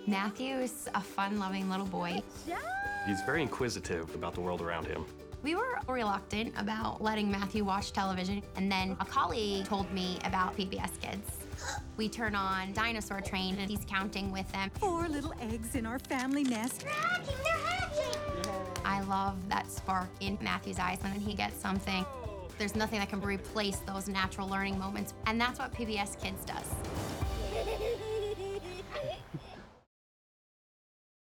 Matthew is a fun-loving little boy. He's very inquisitive about the world around him. We were reluctant about letting Matthew watch television, and then a colleague told me about PBS Kids. We turn on Dinosaur Train, and he's counting with them. 4 little eggs in our family nest. They're hatching! I love that spark in Matthew's eyes when he gets something. There's nothing that can replace those natural learning moments, and that's what PBS Kids does.